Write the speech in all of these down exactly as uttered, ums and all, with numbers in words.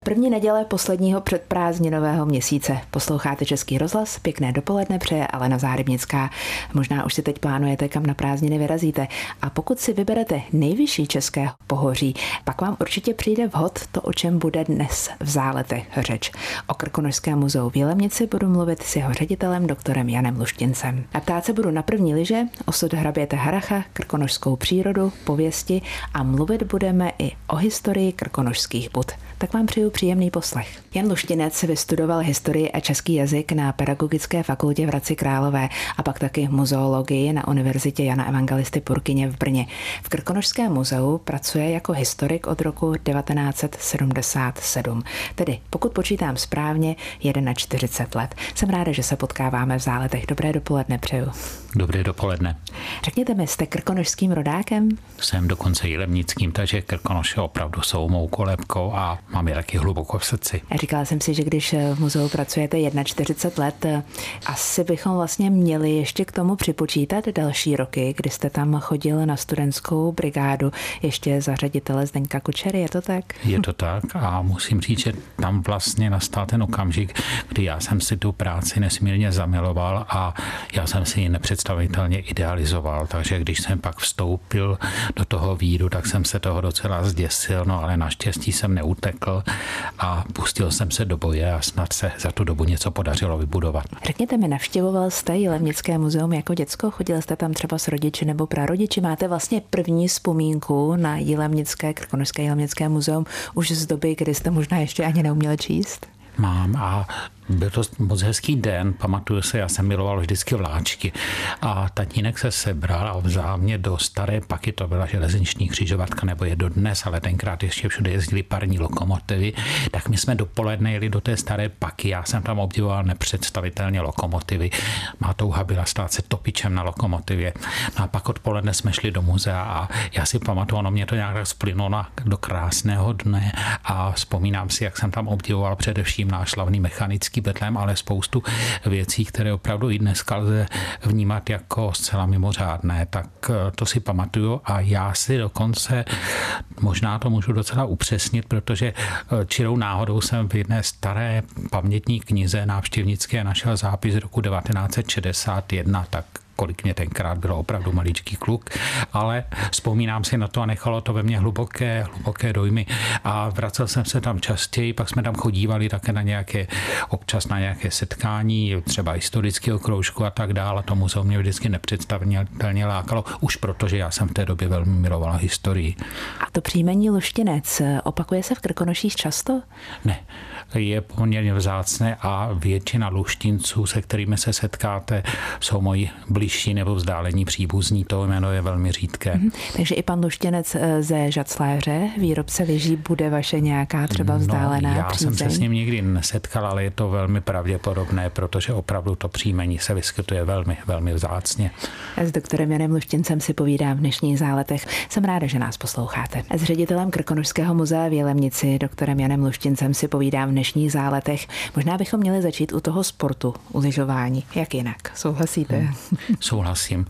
První neděle posledního předprázdninového měsíce. Posloucháte Český rozhlas, pěkné dopoledne přeje Alena Záhybnická. Možná už si teď plánujete, kam na prázdniny vyrazíte. A pokud si vyberete nejvyšší české pohoří, pak vám určitě přijde vhod to, o čem bude dnes v Záletech řeč. O Krkonošském muzeu v Jilemnici budu mluvit s jeho ředitelem doktorem Janem Luštincem. A ptát se budu na první liže, osud hraběte Haracha, krkonošskou přírodu, pověsti a mluvit budeme i o historii krkonošských bud. Tak vám přeju příjemný poslech. Jan Luštinec vystudoval historii a český jazyk na Pedagogické fakultě v Hradci Králové a pak taky muzeologii na Univerzitě Jana Evangelisty Purkyně v Brně. V Krkonošském muzeu pracuje jako historik od roku devatenáct set sedmdesát sedm. Tedy, pokud počítám správně, čtyřicet jedna let. Jsem ráda, že se potkáváme v Záletech. Dobré dopoledne přeju. Dobré dopoledne. Řekněte mi, jste krkonošským rodákem? Jsem dokonce jilemnickým, takže Krkonoše opravdu jsou mou kolébkou a mám je taky hluboko v srdci. Říkala jsem si, že když v muzeu pracujete čtyřicet jedna let, asi bychom vlastně měli ještě k tomu připočítat další roky, kdy jste tam chodil na studentskou brigádu ještě za ředitele Zdeňka Kučery, je to tak? Je to tak a musím říct, že tam vlastně nastal ten okamžik, kdy já jsem si tu práci nesmírně zamiloval a já jsem si ji nepředstavitelně idealizoval, takže když jsem pak vstoupil do toho víru, tak jsem se toho docela zděsil, no ale naštěstí jsem neutekl a pustil jsem se do boje a snad se za tu dobu něco podařilo vybudovat. Řekněte mi, navštěvoval jste Jilemnické muzeum jako děcko? Chodil jste tam třeba s rodiči nebo prarodiči? Máte vlastně první vzpomínku na Jilemnické, Krkonošské Jilemnické muzeum už z doby, kdy jste možná ještě ani neuměl číst? Mám a byl to moc hezký den, pamatuju se, já jsem miloval vždycky vláčky a tatínek se sebral a vzal mě do staré Paky, to byla železniční křižovatka, nebo je dodnes, ale tenkrát ještě všude jezdili parní lokomotivy, tak my jsme dopoledne jeli do té staré Paky, já jsem tam obdivoval nepředstavitelně lokomotivy, má touha byla stát se topičem na lokomotivě, no a pak odpoledne jsme šli do muzea a já si pamatuju, ono mě to nějak tak splynulo do krásného dne a vzpomínám si, jak jsem tam obdivoval především náš slavný mechanický Betlém, ale spoustu věcí, které opravdu i dneska lze vnímat jako zcela mimořádné, tak to si pamatuju a já si dokonce, možná to můžu docela upřesnit, protože čirou náhodou jsem v jedné staré pamětní knize návštěvnické našel zápis roku devatenáct set šedesát jedna, tak kolik mě tenkrát bylo opravdu maličký kluk, ale vzpomínám si na to a nechalo to ve mně hluboké, hluboké dojmy a vracel jsem se tam častěji, pak jsme tam chodívali také na nějaké, občas na nějaké setkání, třeba historického kroužku a tak dále, a to muzeum mě vždycky nepředstavitelně lákalo, už protože já jsem v té době velmi miloval historii. A to příjmení Luštinec opakuje se v Krkonoších často? Ne, je poměrně vzácné a většina Luštinců, se kterými se setkáte, jsou moji bližší nebo vzdálení příbuzní, to jméno je velmi řídké. Mm-hmm. Takže i pan Luštěnec ze Žacléře, výrobce lyží, bude vaše nějaká třeba vzdálená no, já přízeň? jsem se s ním nikdy nesetkal, ale je to velmi pravděpodobné, protože opravdu to příjmení se vyskytuje velmi, velmi vzácně. S doktorem Janem Luštincem si povídám v dnešních Záletech. Jsem ráda, že nás posloucháte. S ředitelem Krkonošského muzea v Jilemnici, doktorem Janem Luštincem si povídám v dnešních Záletech. Možná bychom měli začít u toho sportu, u lyžování. Jak jinak? Souhlasíte? Hmm. Souhlasím.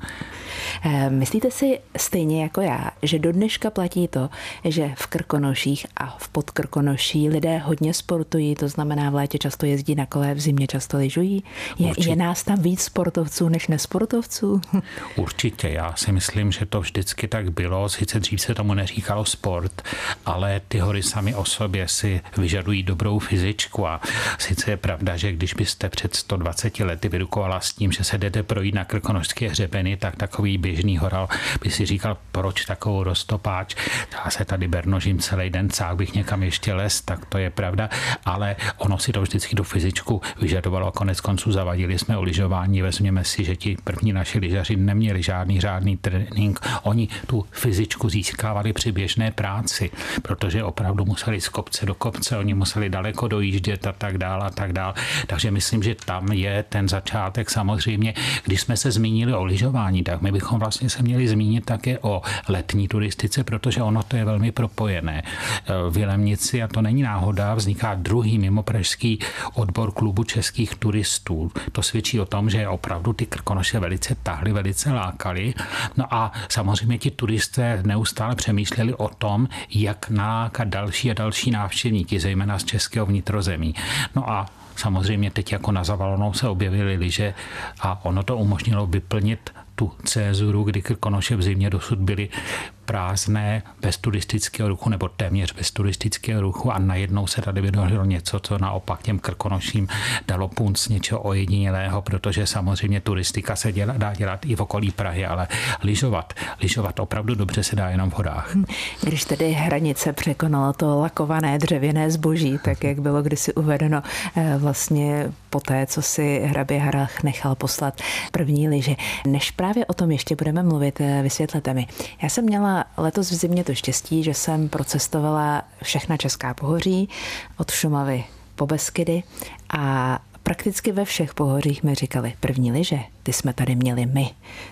Myslíte si stejně jako já, že do dneška platí to, že v Krkonoších a v Podkrkonoší lidé hodně sportují, to znamená v létě často jezdí na kole, v zimě často lyžují? Je, je nás tam víc sportovců než nesportovců? Určitě, já si myslím, že to vždycky tak bylo, sice dřív se tomu neříkalo sport, ale ty hory sami o sobě si vyžadují dobrou fyzičku a sice je pravda, že když byste před sto dvaceti lety vyrukovala s tím, že se jdete projít na krkonošské hřebeny, tak takový běžný horal by si říkal, proč takovou roztopáč, já se tady bernožím celý den, cák bych někam ještě les, tak to je pravda, ale ono si to vždycky do fyzičku vyžadovalo a konec konců zavadili jsme o lyžování, vezměme si, že ti první naši lyžaři neměli žádný řádný trénink, oni tu fyzičku získávali při běžné práci, protože opravdu museli z kopce do kopce, oni museli daleko daleko dojíždět a tak dál a tak dál. Takže myslím, že tam je ten začátek samozřejmě. Když jsme se zmínili o lyžování, tak my bychom vlastně se měli zmínit také o letní turistice, protože ono to je velmi propojené. V Jilemnici, a to není náhoda, vzniká druhý mimopražský odbor klubu českých turistů. To svědčí o tom, že opravdu ty Krkonoše velice tahly, velice lákali. No a samozřejmě ti turisté neustále přemýšleli o tom, jak nalákat další a další návštěvníky, zejména z českého vnitrozemí. No a samozřejmě teď jako na Zavalonou se objevily lyže a ono to umožnilo vyplnit tu cézuru, kdy Krkonoše v zimě dosud byly prázdné, bez turistického ruchu nebo téměř bez turistického ruchu a najednou se tady vydohlo něco, co naopak těm Krkonoším dalo punc něčeho ojedinělého, protože samozřejmě turistika se dělá, dá dělat i v okolí Prahy, ale lyžovat, lyžovat opravdu dobře se dá jenom v horách. Když tedy hranice překonalo to lakované dřevěné zboží, tak jak bylo kdysi uvedeno vlastně po té, co si hrabě Harrach nechal poslat první lyže. Než právě o tom ještě budeme mluvit, vysvětlete mi. Já jsem měla letos v zimě to štěstí, že jsem procestovala všechna česká pohoří, od Šumavy po Beskydy a prakticky ve všech pohořích mi říkali, první lyže, ty jsme tady měli my.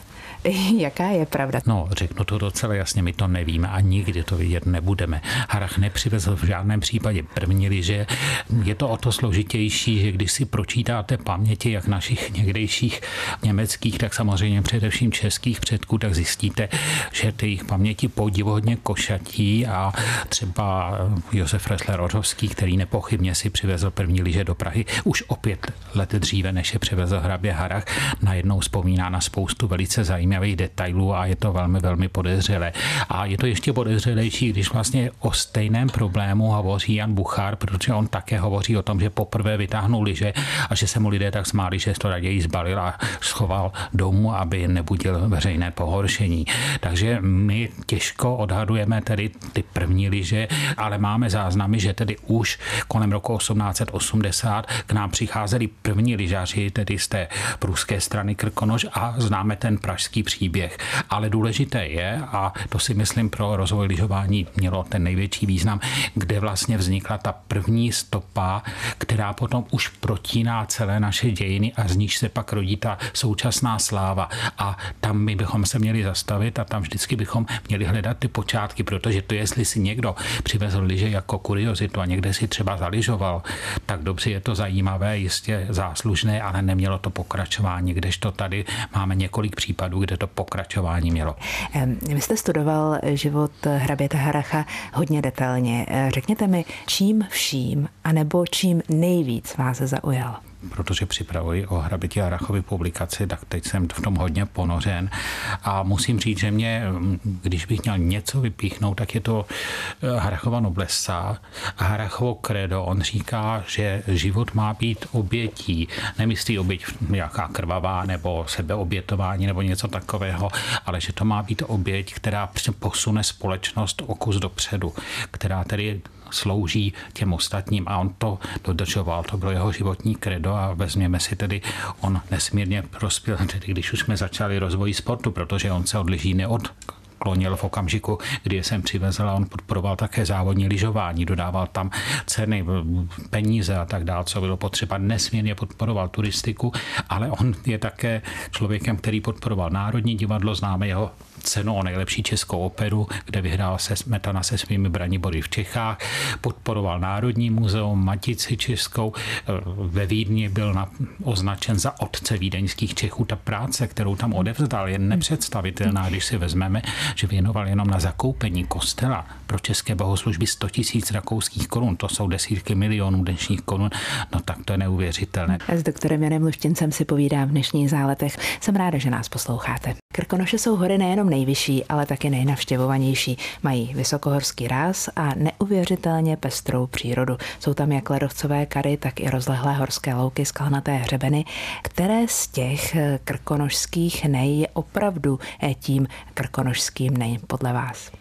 Jaká je pravda? No, řeknu to docela jasně, my to nevíme a nikdy to vidět nebudeme. Harrach nepřivezl v žádném případě první lyže. Je to o to složitější, že když si pročítáte paměti jak našich někdejších německých, tak samozřejmě především českých předků, tak zjistíte, že ty jejich paměti podivuhodně košatí a třeba Josef Ressler Ořovský, který nepochybně si přivezl první lyže do Prahy už o pět let dříve, než je přivezl hrabě Harrach, najednou vzpomíná na spoustu velice zajímavých detailů a je to velmi, velmi podezřelé. A je to ještě podezřelejší, když vlastně o stejném problému hovoří Jan Buchar, protože on také hovoří o tom, že poprvé vytáhnul lyže a že se mu lidé tak smáli, že to raději zbalil a schoval domů, aby nebudil veřejné pohoršení. Takže my těžko odhadujeme tedy ty první lyže, ale máme záznamy, že tedy už kolem roku osmnáct set osmdesát k nám přicházeli první lyžaři, tedy z té pruské strany Krkonoš a známe ten pražský příběh. Ale důležité je, a to si myslím pro rozvoj lyžování mělo ten největší význam, kde vlastně vznikla ta první stopa, která potom už protíná celé naše dějiny a z níž se pak rodí ta současná sláva. A tam my bychom se měli zastavit a tam vždycky bychom měli hledat ty počátky, protože to, jestli si někdo přivezl lyže jako kuriozitu a někde si třeba zalyžoval, tak dobře, je to zajímavé, jistě záslužné, ale nemělo to pokračování, kdežto tady máme několik případů, kde to pokračování mělo. Vy jste studoval život hraběte Harracha hodně detailně. Řekněte mi, čím vším, anebo čím nejvíc vás zaujal? Protože připravuji o hraběti Harrachovi publikaci, tak teď jsem v tom hodně ponořen a musím říct, že mě, když bych měl něco vypíchnout, tak je to Harrachova noblesa a Harrachovo credo. On říká, že život má být obětí. Nemyslí oběť nějaká krvavá nebo sebeobětování nebo něco takového, ale že to má být oběť, která posune společnost o kus dopředu, která tedy slouží těm ostatním a on to dodržoval, to bylo jeho životní kredo a vezměme si tedy, on nesmírně prospěl, tedy když už jsme začali rozvoj sportu, protože on se od lyží neod klonil v okamžiku, kdy je sem přivezl a on podporoval také závodní lyžování, dodával tam ceny, peníze a tak dále, co bylo potřeba, nesmírně podporoval turistiku, ale on je také člověkem, který podporoval Národní divadlo, známe jeho cenu o nejlepší českou operu, kde vyhrál se Smetana se svými Branibory v Čechách, podporoval Národní muzeum, Matici českou, ve Vídni byl na, označen za otce vídeňských Čechů. Ta práce, kterou tam odevzdal, je nepředstavitelná, když si vezmeme, že věnoval jenom na zakoupení kostela pro české bohoslužby sto tisíc rakouských korun, to jsou desítky milionů dnešních korun, no tak to je neuvěřitelné. S doktorem Janem Luštěncem si povídám v dnešních záletech. Jsem ráda, že nás posloucháte. Krkonoše jsou hory nejenom nejvyšší, ale také nejnavštěvovanější. Mají vysokohorský ráz a neuvěřitelně pestrou přírodu. Jsou tam jak ledovcové kary, tak i rozlehlé horské louky, skalnaté hřebeny. Které z těch krkonošských nej je opravdu tím krkonošským nej podle vás?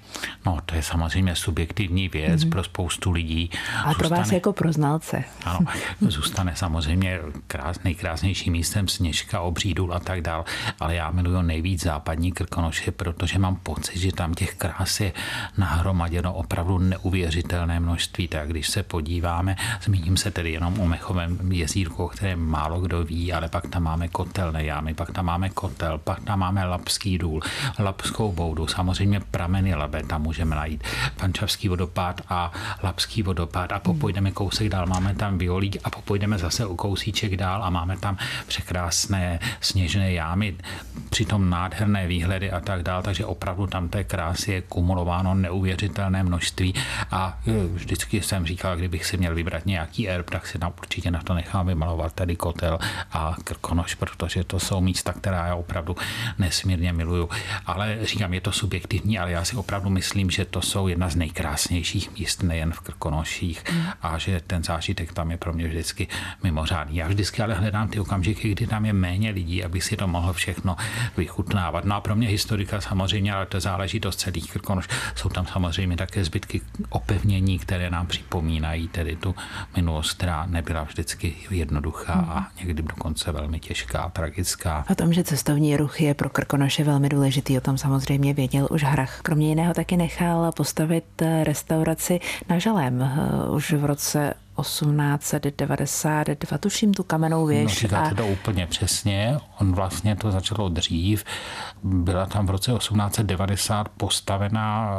No, to je samozřejmě subjektivní věc mm. pro spoustu lidí. Ale pro vás jako pro znalce. Ano, zůstane samozřejmě krás, nejkrásnějším místem Sněžka, Obří důl a tak dál, ale já miluju nejvíc západní Krkonoše, protože mám pocit, že tam těch krás je nahromaděno opravdu neuvěřitelné množství. Tak když se podíváme, zmíním se tedy jenom o Mechovém jezírku, o kterém málo kdo ví, ale pak tam máme Kotelné jámy, pak tam máme Kotel, pak tam máme Labský důl, Labskou boudu, samozřejmě prameny Labe, tam můžeme najít Pančavský vodopád a Labský vodopád a popojdeme kousek dál, máme tam Violík a popojdeme zase o kousíček dál a máme tam překrásné sněžné jámy, přitom nádherné výhledy a tak dál, takže opravdu tam té krásy je kumulováno neuvěřitelné množství a vždycky jsem říkal, kdybych si měl vybrat nějaký erb, tak si tam určitě na to nechám vymalovat tady Kotel a Krkonoš, protože to jsou místa, která já opravdu nesmírně miluju. Ale říkám, je to subjektivní, ale já si opravdu myslím, že to jsou jedna z nejkrásnějších míst nejen v Krkonoších mm. a že ten zážitek tam je pro mě vždycky mimořádný. Já vždycky ale hledám ty okamžiky, kdy tam je méně lidí, aby si to mohlo všechno vychutnávat. No a pro mě historika samozřejmě, ale to záležitost celých Krkonoš, jsou tam samozřejmě také zbytky opevnění, které nám připomínají tedy tu minulost, která nebyla vždycky jednoduchá mm. a někdy dokonce velmi těžká, tragická. O tom, že cestovní ruch je pro Krkonoše velmi důležitý, o tom samozřejmě věděl už Hrach. Kromě jiného taky nechal postavit restauraci na Žalém už v roce osmnáct set devadesát dva, tuším tu kamennou věž. No, říkáte a... to úplně přesně. On vlastně to začalo dřív. Byla tam v roce osmnáct set devadesát postavená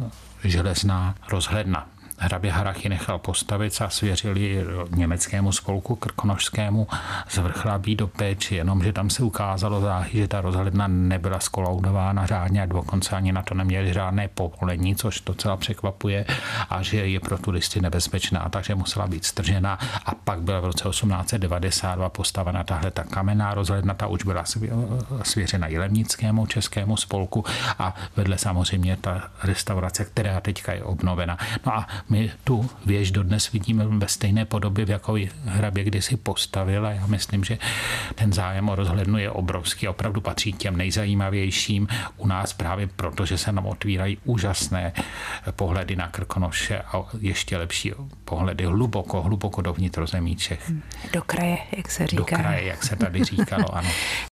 železná rozhledna. Hrabě Harrach ji nechal postavit a svěřili německému spolku krkonošskému z Vrchlabí do péči, jenomže tam se ukázalo záhy, že ta rozhledna nebyla skolaudována řádně a dokonce ani na to neměli žádné povolení, což docela překvapuje a že je pro turisty nebezpečná, takže musela být stržena a pak byla v roce osmnáct set devadesát dva postavena tahle ta kamenná rozhledna, ta už byla svěřena Jilemnickému českému spolku a vedle samozřejmě ta restaurace, která teďka je obnovena. No a my tu věž dodnes vidíme ve stejné podobě, v jakou hrabě kdysi postavil a já myslím, že ten zájem o rozhlednu je obrovský, opravdu patří k těm nejzajímavějším u nás právě proto, že se nám otvírají úžasné pohledy na Krkonoše a ještě lepší pohledy hluboko, hluboko do vnitrozemí Čech. Do kraje, jak se říká. Do kraje, jak se tady říkalo, ano.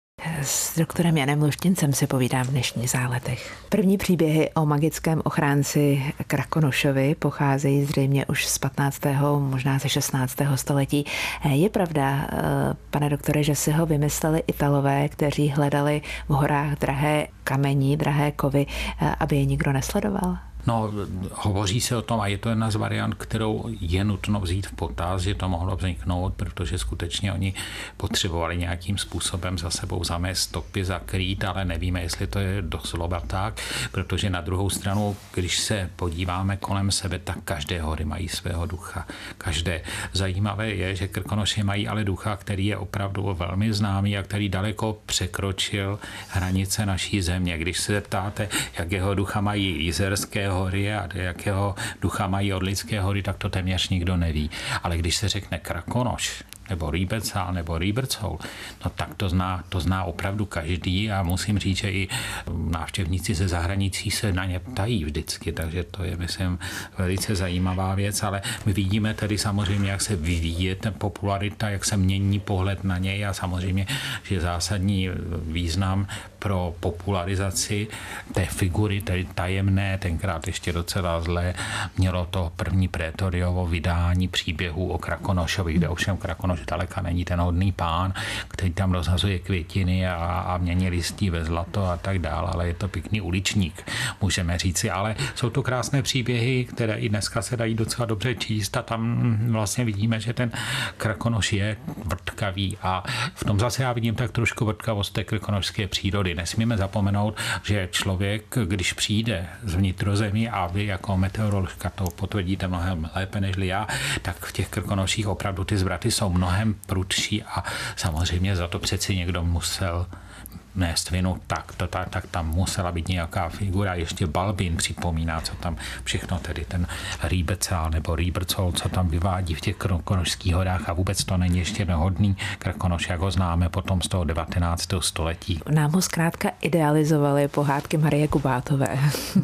S doktorem Janem Luštincem si povídám v dnešních záletech. První příběhy o magickém ochránci Krakonošovi pocházejí zřejmě už z patnáctého možná ze šestnáctého století. Je pravda, pane doktore, že si ho vymysleli Italové, kteří hledali v horách drahé kamení, drahé kovy, aby je nikdo nesledoval? No, hovoří se o tom a je to jedna z variant, kterou je nutno vzít v potaz, že to mohlo vzniknout, protože skutečně oni potřebovali nějakým způsobem za sebou zamést stopy, zakrýt, ale nevíme, jestli to je doslova tak, protože na druhou stranu, když se podíváme kolem sebe, tak každé hory mají svého ducha. Každé. Zajímavé je, že Krkonoše mají ale ducha, který je opravdu velmi známý a který daleko překročil hranice naší země. Když se zeptáte, jakého ducha mají Jizerské hory a jakého ducha mají Orlické hory, tak to téměř nikdo neví. Ale když se řekne Krakonoš, nebo Rýbecál, nebo Rýbrcoul, no tak to zná, to zná opravdu každý a musím říct, že i návštěvníci ze zahraničí se na ně ptají vždycky, takže to je, myslím, velice zajímavá věc, ale my vidíme tady samozřejmě, jak se vyvíjí ten popularita, jak se mění pohled na něj a samozřejmě, že zásadní význam pro popularizaci té figury, tedy tajemné, tenkrát ještě docela zlé, mělo to první Prétoriovo vydání příběhů o Krakonošovi, kde ovšem Krakonoš daleka není ten hodný pán, který tam rozhazuje květiny a, a mění listí ve zlato a tak dále, ale je to pěkný uličník, můžeme říci, ale jsou to krásné příběhy, které i dneska se dají docela dobře číst a tam vlastně vidíme, že ten Krakonoš je vrtkavý a v tom zase já vidím tak trošku vrtkavost té krkonošské přírody. Nesmíme zapomenout, že člověk, když přijde z vnitrozemí a vy jako meteoroložka to potvrdíte mnohem lépe než já, tak v těch Krkonoších opravdu ty zvraty jsou mnohem prudší a samozřejmě za to přeci někdo musel nést vinu, tak, to, tak, tak tam musela být nějaká figura. Ještě Balbín připomíná, co tam všechno, tedy ten Rýbecál nebo Rýbrcoul, co tam vyvádí v těch Krkonošských horách a vůbec to není ještě nehodný Krkonoš, jak ho známe potom z toho devatenáctého století. Nám ho zkrátka idealizovali pohádky Marie Kubátové.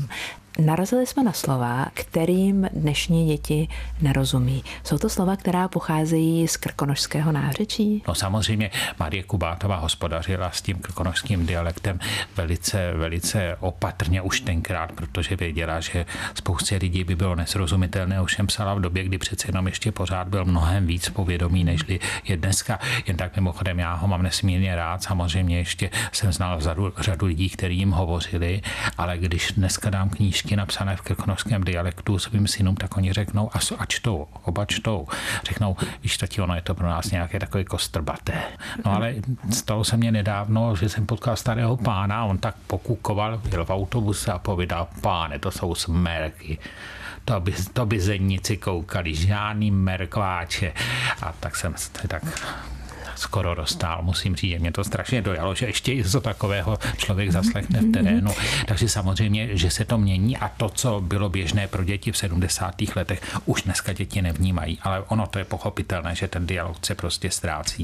Narazili jsme na slova, kterým dnešní děti nerozumí. Jsou to slova, která pocházejí z krkonošského nářečí? No samozřejmě Marie Kubátová hospodařila s tím krkonošským dialektem velice, velice opatrně už tenkrát, protože věděla, že spoustě lidí by bylo nesrozumitelné, ovšem psala v době, kdy přece jenom ještě pořád byl mnohem víc povědomí, nežli je dneska. Jen tak mimochodem, já ho mám nesmírně rád, samozřejmě ještě jsem znal řadu, řadu lidí, kteří jim hovořili, ale když dneska dám knížky napsané v krkonošském dialektu svým synům, tak oni řeknou, a, a čtou, oba čtou. Řeknou, víš, tati, ono je to pro nás nějaké takové kostrbaté. No ale stalo se mně nedávno, že jsem potkal starého pána, on tak pokukoval, jel v autobuse a povídal, páne, to jsou smérky. To by, to by zedníci koukali, žádný merkváče. A tak jsem se tak skoro roztál, musím říct, že mě to strašně dojalo, že ještě něco takového člověk zaslechne v terénu. Takže samozřejmě, že se to mění a to, co bylo běžné pro děti v sedmdesátých letech, už dneska děti nevnímají, ale ono to je pochopitelné, že ten dialog se prostě ztrácí.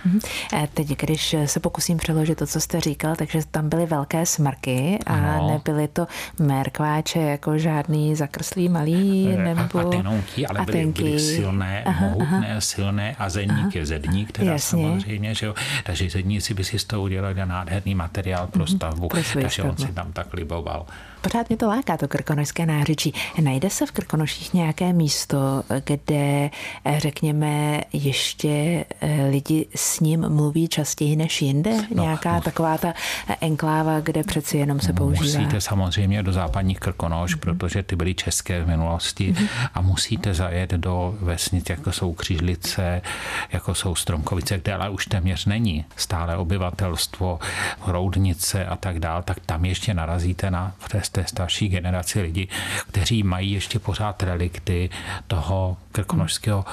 Teď, když se pokusím přeložit to, co jste říkal, takže tam byly velké smrky a no. Nebyly to mérkváče jako žádný zakrslý malý nebo... A, a tenouky, ale byly, byly silné, aha, mohutné, aha. silné a zedník, zedník, teda samozřejmě, že jo. Takže zedníci by si z toho udělali nádherný materiál pro stavbu, mm-hmm. takže on si tam tak liboval. Pořád mě to láká, to krkonošské nářečí. Najde se v Krkonoších nějaké místo, kde, řekněme, ještě lidi s ním mluví častěji než jinde? No, Nějaká no. taková ta enkláva, kde přeci jenom se používá? Musíte samozřejmě do západních Krkonoš, mm-hmm. protože ty byly české v minulosti mm-hmm. a musíte zajet do vesnic, jako jsou Křižlice, jako jsou Stromkovice, kde ale už téměř není stále obyvatelstvo, Roudnice a tak dál, tak tam ještě narazíte na té starší generaci lidí, kteří mají ještě pořád relikty toho krkonošského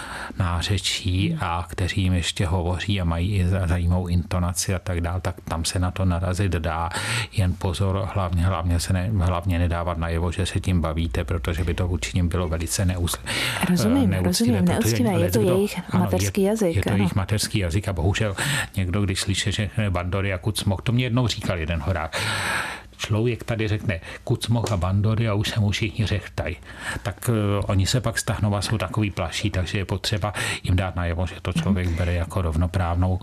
nářečí a kteří jim ještě hovoří a mají i zajímavou intonaci a tak dál, tak tam se na to narazit dá. Jen pozor, hlavně, hlavně se ne, hlavně nedávat najevo, že se tím bavíte, protože by to vůči nim bylo velice neúctivé. Rozumím, rozumím, neúctivé, je to jejich ano, mateřský je, jazyk. Je to ano. jejich mateřský jazyk a bohužel někdo, když slyší, že bandory a kucmoch, to mě jednou říkal jeden horák. Člověk tady řekne kucmoch a bandory a už se mu všichni řechtají. Tak uh, oni se pak stahnou a jsou takový plaší, takže je potřeba jim dát najevo, že to člověk bere jako rovnoprávnou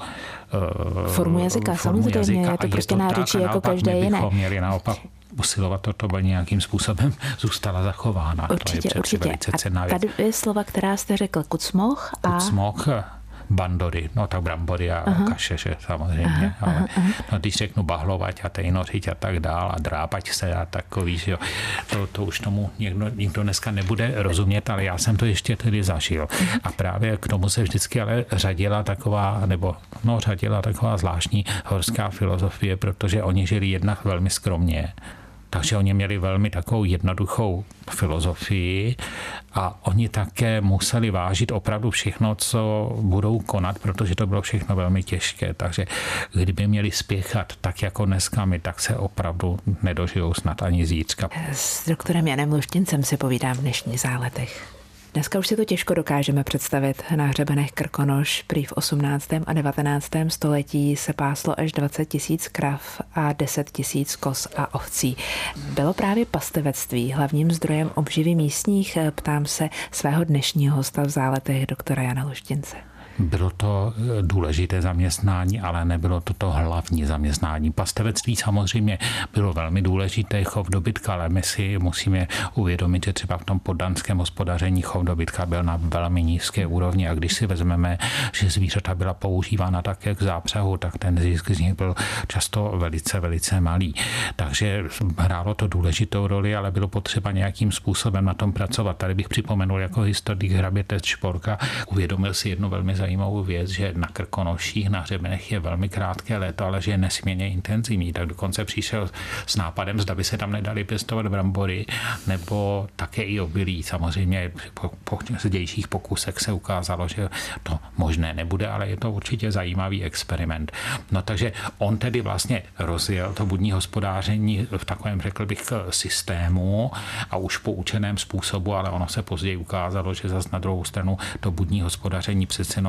uh, formu jazyka. Formu samozřejmě jazyka je to prostě nářečí jako každé jiné. My bychom měli naopak usilovat to, to by nějakým způsobem zůstala zachována. Určitě, to je určitě. velice cenná věc. A tady je slova, která jste řekl, kucmoch a... Kucmoch, bandory, no tak brambory a aha. kaše, že samozřejmě, aha, ale aha, aha. No, když řeknu bahlovať a tejnořiť a tak dál a drápať se a takový, že jo, to, to už tomu někdo, někdo dneska nebude rozumět, ale já jsem to ještě tedy zažil. A právě k tomu se vždycky ale řadila taková, nebo no řadila taková zvláštní horská filozofie, protože oni žili jednak velmi skromně. Takže oni měli velmi takovou jednoduchou filozofii a oni také museli vážit opravdu všechno, co budou konat, protože to bylo všechno velmi těžké. Takže kdyby měli spěchat tak jako dneska my, tak se opravdu nedožijou snad ani zítřka. S doktorem Janem Luštincem si povídám v dnešních záletech. Dneska už si to těžko dokážeme představit. Na hřebenech Krkonoš prý v osmnáctém a devatenáctém století se páslo až dvacet tisíc krav a deset tisíc koz a ovcí. Bylo právě pastevectví hlavním zdrojem obživy místních? Ptám se svého dnešního hosta v záletech doktora Jana Luštince. Bylo to důležité zaměstnání, ale nebylo to to hlavní zaměstnání. Pastevectví samozřejmě bylo velmi důležité, chov dobytka, ale my si musíme uvědomit, že třeba v tom poddanském hospodaření chov dobytka byl na velmi nízké úrovni a když si vezmeme, že zvířata byla používána také k zápřahu, tak ten zisk z nich byl často velice, velice malý. Takže hrálo to důležitou roli, ale bylo potřeba nějakým způsobem na tom pracovat. Tady bych připomenul jako historik hrabě Test Šporka, uvědomil si jednu velmi zajímavou věc, že na Krkonoších, na hřebenech je velmi krátké léto, ale že je nesmírně intenzivní. Tak dokonce přišel s nápadem, zda by se tam nedali pěstovat brambory, nebo také i obilí. Samozřejmě po, po dějších pokusech se ukázalo, že to možné nebude, ale je to určitě zajímavý experiment. No takže on tedy vlastně rozjel to budní hospodáření v takovém, řekl bych, systému a už poučeném způsobu, ale ono se později ukázalo, že zase na druhou stranu to budní hospodaření přece jenom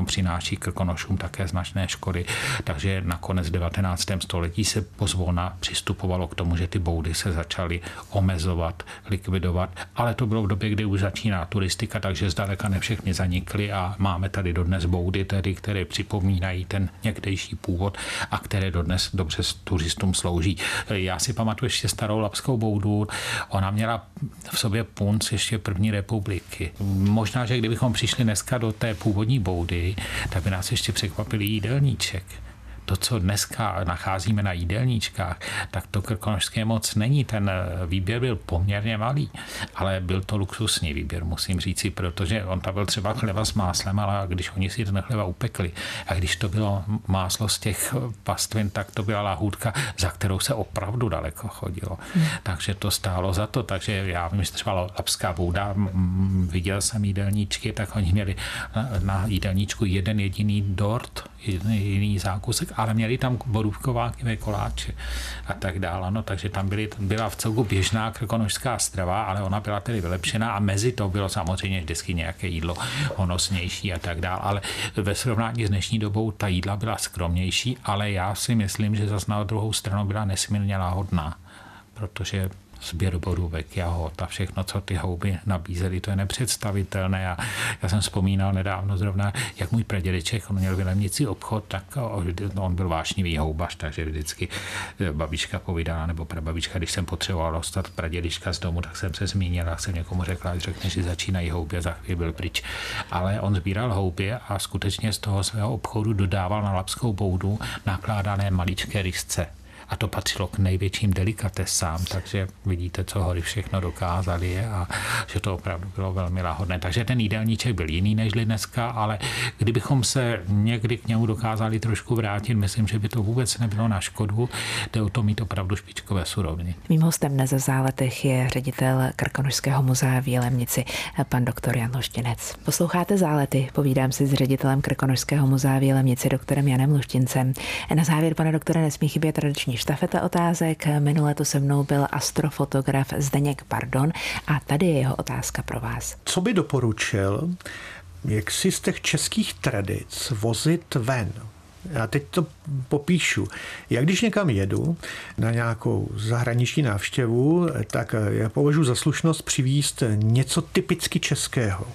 potom přináší Krkonošům také značné škody, takže nakonec v devatenáctém století se pozvolna přistupovalo k tomu, že ty boudy se začaly omezovat, likvidovat, ale to bylo v době, kdy už začíná turistika, takže zdaleka ne všechny zanikly a máme tady dodnes boudy, tedy, které připomínají ten někdejší původ a které dodnes dobře turistům slouží. Já si pamatuju ještě starou lapskou boudu, ona měla v sobě punc ještě první republiky. Možná, že kdybychom přišli dneska do té původní boudy, tak by nás ještě překvapil jídelníček. To, co dneska nacházíme na jídelníčkách, tak to krkonošské moc není. Ten výběr byl poměrně malý, ale byl to luxusní výběr, musím říci, protože on tam byl třeba chleba s máslem, ale když oni si ten chleba upekli a když to bylo máslo z těch pastvin, tak to byla lahůdka, za kterou se opravdu daleko chodilo. Hmm. Takže to stálo za to. Takže já vím, že třeba lapská bouda, viděl jsem jídelníčky, tak oni měli na, na jídelníčku jeden jediný dort, jiný zákusek, ale měli tam borůvkováky, koláče a tak dále. No, takže tam byly, byla v celku běžná krkonošská strava, ale ona byla tedy vylepšená a mezi to bylo samozřejmě vždycky nějaké jídlo honosnější a tak dále. Ale ve srovnání s dnešní dobou ta jídla byla skromnější, ale já si myslím, že zase na druhou stranu byla nesmírně lahodná, protože sběr borůvek, jahod a všechno, co ty houby nabízely, to je nepředstavitelné. A já jsem vzpomínal nedávno zrovna, jak můj pradědeček, on měl v Jilemnici obchod, tak on byl vášnivý houbař, takže vždycky babička povídala, nebo prababička, když jsem potřeboval dostat pradědečka z domu, tak jsem se zmínil a jsem někomu řekla, že řekne, že začínají houby a za chvíli byl pryč. Ale on sbíral houby a skutečně z toho svého obchodu dodával na lapskou boudu nakládané maličké rysce. A to patřilo k největším delikatesám, takže vidíte, co hory všechno dokázali a že to opravdu bylo velmi lahodné. Takže ten jídelníček byl jiný než dneska, ale kdybychom se někdy k němu dokázali trošku vrátit, myslím, že by to vůbec nebylo na škodu, jde o to mít opravdu špičkové suroviny. Mým hostem dnes v Záletech je ředitel Krkonošského muzea v Jilemnici, pan doktor Jan Luštinec. Posloucháte Zálety, povídám si s ředitelem Krkonošského muzea v Jilemnici, doktorem Janem Luštincem. Na závěr, pane doktore, nesmí chybět tradiční štafeta otázek. Minule tu se mnou byl astrofotograf Zdeněk Pardon a tady je jeho otázka pro vás. Co by doporučil, jak si z těch českých tradic vozit ven? Já teď to popíšu. Já když někam jedu na nějakou zahraniční návštěvu, tak já považuji za slušnost přivízt něco typicky českého.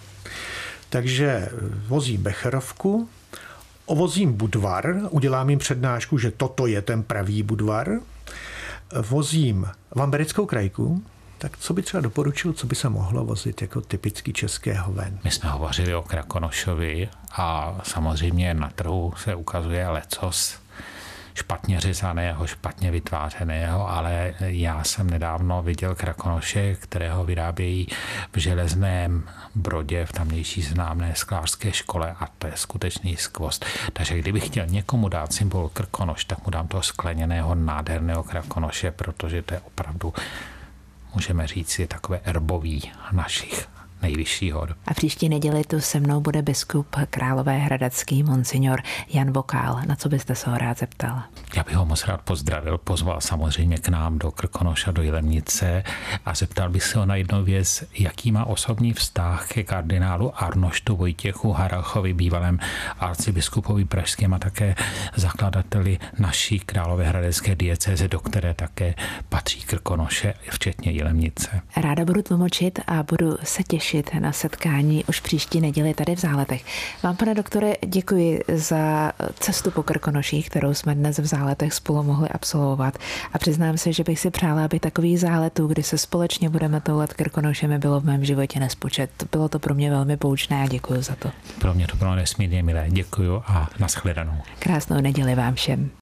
Takže vozím becherovku, ovozím budvar, udělám jim přednášku, že toto je ten pravý budvar, vozím vamberickou krajku, tak co by třeba doporučil, co by se mohlo vozit jako typicky českého ven? My jsme hovořili o Krkonošovi a samozřejmě na trhu se ukazuje lecos špatně řezaného, špatně vytvářeného, ale já jsem nedávno viděl Krkonoše, kterého vyrábějí v Železném Brodě v tamnější známé sklářské škole a to je skutečný skvost. Takže kdybych chtěl někomu dát symbol Krkonoš, tak mu dám toho skleněného, nádherného Krkonoše, protože to je opravdu, můžeme říct, je takové erbový našich nejvyšší hor. A příští neděli tu se mnou bude biskup Královéhradecký monsignor Jan Vokál. Na co byste se ho rád zeptal? Já bych ho moc rád pozdravil, pozval samozřejmě k nám do Krkonoša, do Jilemnice a zeptal bych se ho na jednu věc, jaký má osobní vztah ke kardinálu Arnoštu Vojtěchu Haralchovi, bývalém arcibiskupovi pražském a také zakladateli naší královéhradecké diecéze, do které také patří Krkonoše, včetně Jilemnice. Ráda budu tlumočit a budu se těšit na setkání už příští neděli tady v Záletech. Vám, pane doktore, děkuji za cestu po Krkonoších, kterou jsme dnes v Záletech spolu mohli absolvovat. A přiznám se, že bych si přála, aby takových záletů, kdy se společně budeme toulat Krkonošemi, bylo v mém životě nespočet. Bylo to pro mě velmi poučné a děkuji za to. Pro mě to bylo nesmírně milé. Děkuji a nashledanou. Krásnou neděli vám všem.